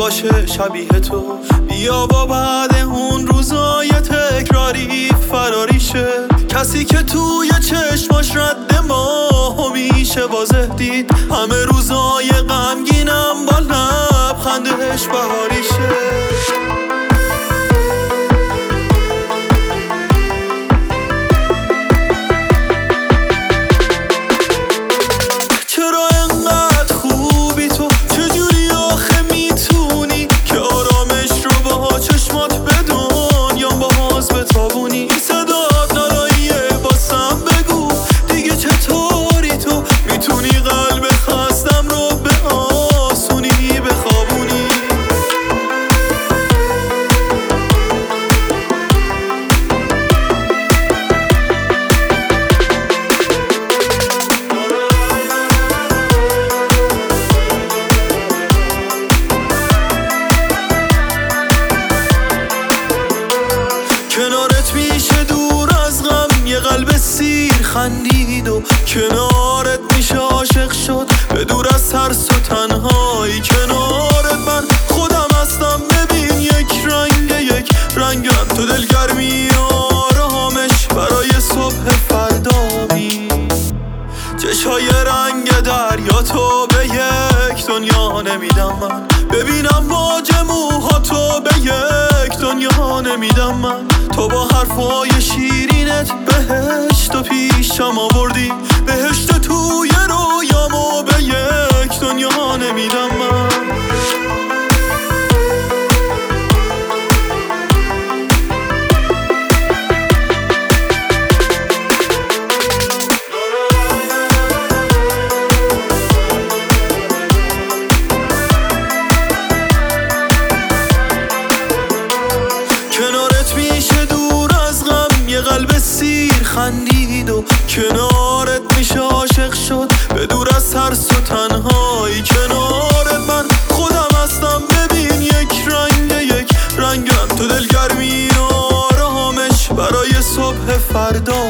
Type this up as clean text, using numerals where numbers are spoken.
باشه شبیه تو. بیا با بعد اون روزای تکراری فراری شه، کسی که توی چشماش رد ما میشه واضح دید. همه روزای غمگینم با لبخندش بهاری شه. کنارت میشه دور از غم یه قلب سیر خندید و کنارت میشه عاشق شد به دور از ترس و تنهایی. کنارت من خودم هستم، ببین یک رنگم تو دلگرمی آرامش برای صبح فردامی. چشای رنگ دریا تو به یک دنیا نمیدم من، ببینم موج موهاتو به یک دنیا نمیدم من. تو با حرفای شیرینت بهشت و پیشم آوردی، بهشت توی رویامو به یک دنیا نمیدم من. کنارت میشه دور از غم یه قلب سیر خندید و کنارت میشه عاشق شد به دور از ترس و تنهایی. کنارت من خودم هستم، ببین یک رنگم تو دلگرمی آرامش برای صبح فردا.